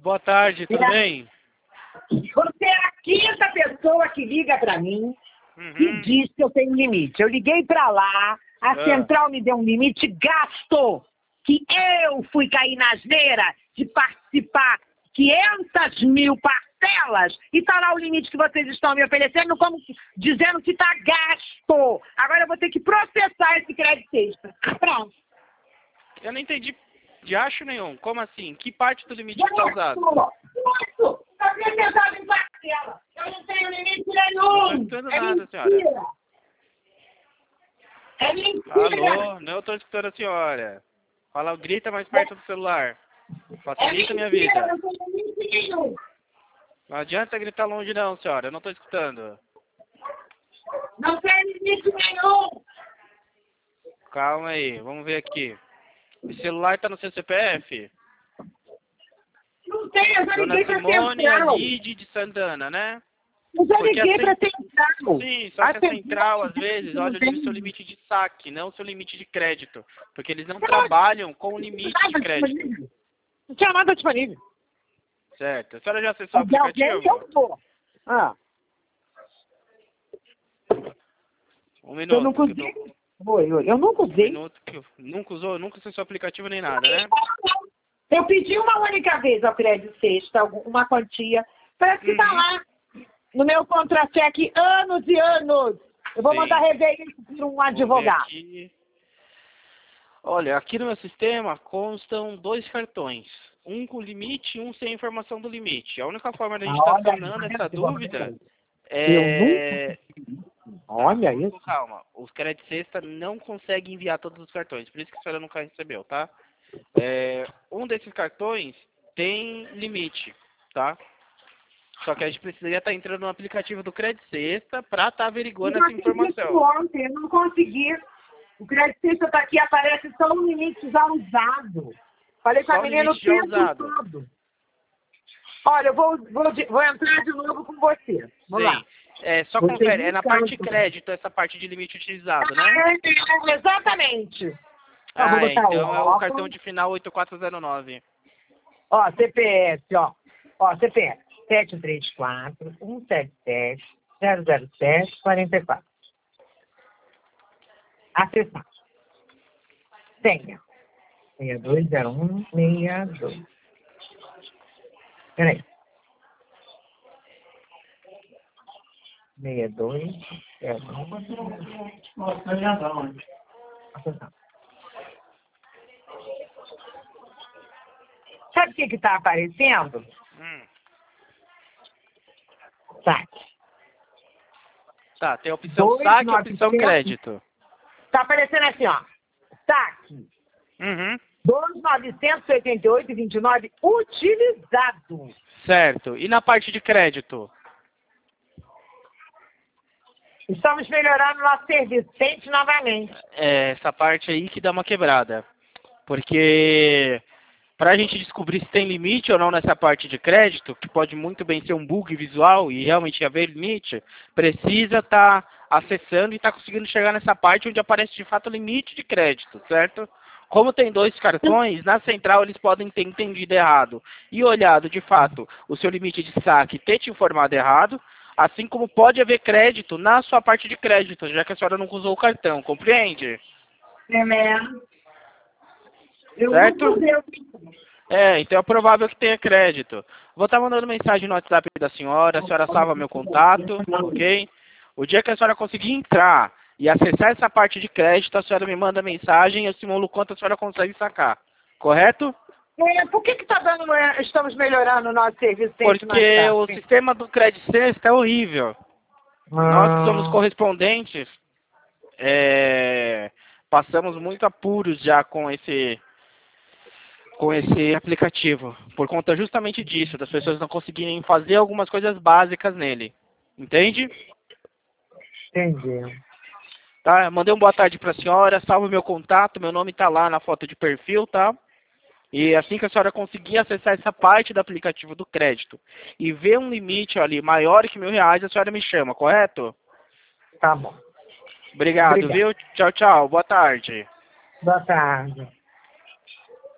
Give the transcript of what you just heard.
Boa tarde, tudo bem? Você é a quinta pessoa que liga para mim e diz que eu tenho limite. Eu liguei para lá, a central me deu um limite, gasto, que eu fui cair na asneira de participar 500 mil parcelas e tá lá o limite que vocês estão me oferecendo, como dizendo que tá gasto. Agora eu vou ter que processar esse crédito extra. Pronto. Eu não entendi de acho nenhum. Como assim? Que parte do limite está usado? Isso! Está apresentado em parcela. Eu não tenho limite nenhum. Não estou escutando nada, senhora. É mentira. Alô, não estou escutando a senhora. Fala, grita mais perto do celular. Facilita a minha vida. Eu não tenho limite nenhum. Não adianta gritar longe não, senhora. Eu não estou escutando. Não tem limite nenhum. Calma aí, vamos ver aqui. O celular está no seu CPF? Não tem, eu já Dona liguei para Simone central. Alide de Santana, né? Eu já Porque liguei a para central. Sim, só que a central, às vezes, olha o seu limite de saque, não o seu limite de crédito. Porque eles não trabalham com o limite de crédito. Não tinha nada disponível. Certo. A senhora já acessou o aplicativo? Eu vou. Um minuto. Eu nunca usei. Eu nunca usei. Um minuto. Nunca usou? Nunca acessou o aplicativo nem nada, né? Eu pedi uma única vez ao crédito sexta, uma quantia. Parece que está lá no meu contra-cheque anos e anos. Eu vou mandar rever isso por um advogado. Aqui. Olha, aqui no meu sistema constam 2 cartões. Um com limite e um sem informação do limite. A única forma da gente estar sanando essa dúvida é... Olha isso. Calma, os créditos sexta não conseguem enviar todos os cartões, por isso que a senhora nunca recebeu, tá? Um desses cartões tem limite, tá? Só que a gente precisaria estar entrando no aplicativo do Crédito Sexta para estar averiguando essa informação. Ontem, eu não consegui. O crédito sexta está aqui, aparece só um limite já usado. Falei com a menina o tempo todo. Olha, eu vou entrar de novo com você. Vamos lá. Só confere, é na parte de crédito, essa parte de limite utilizado, né? Exatamente. Então é o cartão de final 8409. Ó, CPF, ó, CPF 734-177-007-44. Acessar. Senha. 620162. Peraí. 6201. Acessar. Sabe o que está aparecendo? Saque. Tá, tem a opção saque e a opção crédito. Está aparecendo assim, ó. Saque. 2.988,29 utilizado. Certo. E na parte de crédito? Estamos melhorando nosso serviço. Tente novamente. Essa parte aí que dá uma quebrada. Porque para a gente descobrir se tem limite ou não nessa parte de crédito, que pode muito bem ser um bug visual e realmente haver limite, precisa estar acessando e estar conseguindo chegar nessa parte onde aparece de fato o limite de crédito, certo? Como tem 2 cartões, na central eles podem ter entendido errado e olhado de fato o seu limite de saque e ter te informado errado, assim como pode haver crédito na sua parte de crédito, já que a senhora nunca usou o cartão, compreende? Certo? Então é provável que tenha crédito. Vou estar mandando mensagem no WhatsApp da senhora, a senhora salva meu contato, ok? O dia que a senhora conseguir entrar e acessar essa parte de crédito, a senhora me manda mensagem e eu simulo quanto a senhora consegue sacar. Correto? Por que está dando, estamos melhorando o nosso serviço? Porque o sistema do Crédito Sexta é horrível. Nós que somos correspondentes, passamos muito apuros já com esse aplicativo. Por conta justamente disso, das pessoas não conseguirem fazer algumas coisas básicas nele. Entende? Entendi. Tá? Mandei um boa tarde para a senhora, salve meu contato, meu nome está lá na foto de perfil, tá? E assim que a senhora conseguir acessar essa parte do aplicativo do crédito e ver um limite ali maior que R$1.000, a senhora me chama, correto? Tá bom. Obrigado, viu? Tchau, tchau. Boa tarde. Boa tarde.